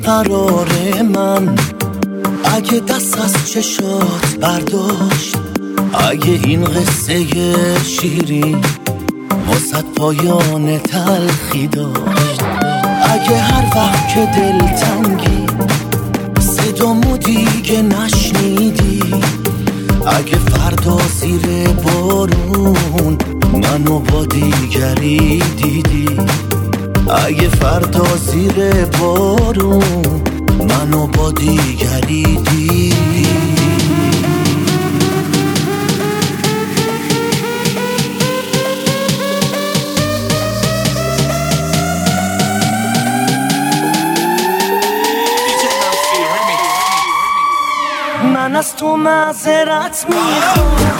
بیقرار من، اگه دست از چشات برداشت، اگه این قصه شیرین واسه پایان تلخی داشت، اگه هر وقت که دلتنگی صدامو دیگه نشنیدی، اگه فردا زیر بارون منو با دیگری دیدی، اگه فردا زیر بارون منو با دیگری دیدی. من از تو معذرت میخوام،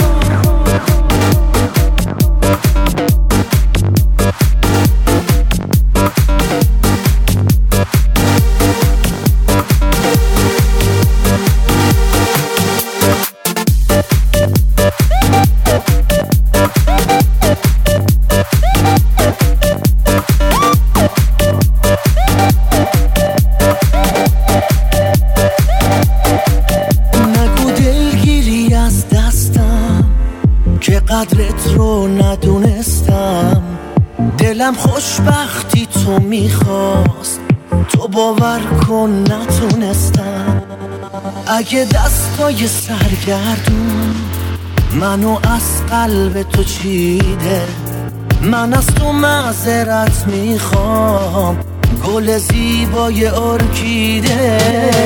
که قدرت رو ندونستم، دلم خوشبختی تو میخواست، تو باور کن نتونستم. اگه دستای سرگردون منو از قلب تو چیده، من از تو معذرت میخوام، گل زیبای ارکیده.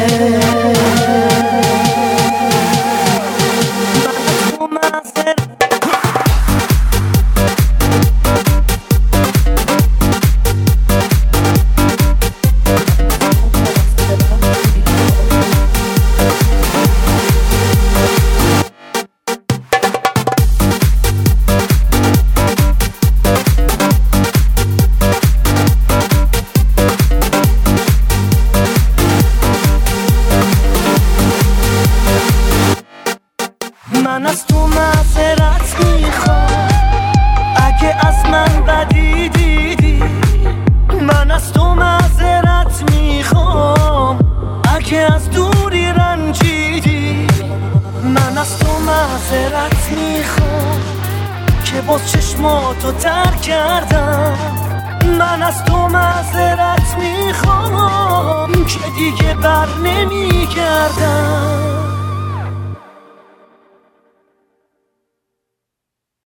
من از تو معذرت میخوام، اگه از من بدی دیدی، من از تو معذرت میخوام، اگه از دوری رنجیدی، من از تو معذرت میخوام که باز چشماتو تر کردم، من از تو معذرت میخوام که دیگه بر نمیگردم.